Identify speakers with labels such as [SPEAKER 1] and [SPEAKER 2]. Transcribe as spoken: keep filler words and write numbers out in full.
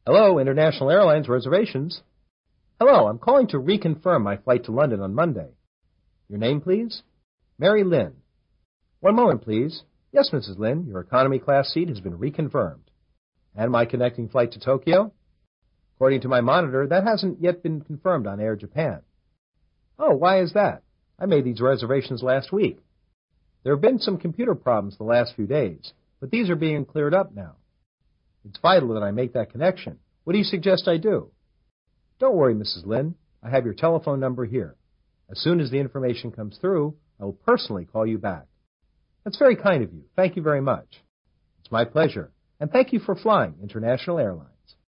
[SPEAKER 1] Hello, International Airlines reservations. Hello, I'm calling to reconfirm my flight to London on Monday. Your name, please? Mary Lynn. One moment, please. Yes, Missus Lynn, your economy class seat has been reconfirmed. And my connecting flight to Tokyo? According to my monitor, that hasn't yet been confirmed on Air Japan. Oh, why is that? I made these reservations last week. There have been some computer problems the last few days, but these are being cleared up now. It's vital that I make that connection. What do you suggest I do? Don't worry, Missus Lynn. I have your telephone number here. As soon as the information comes through, I will personally call you back. That's very kind of you. Thank you very much. It's my pleasure. And thank you for flying International Airlines.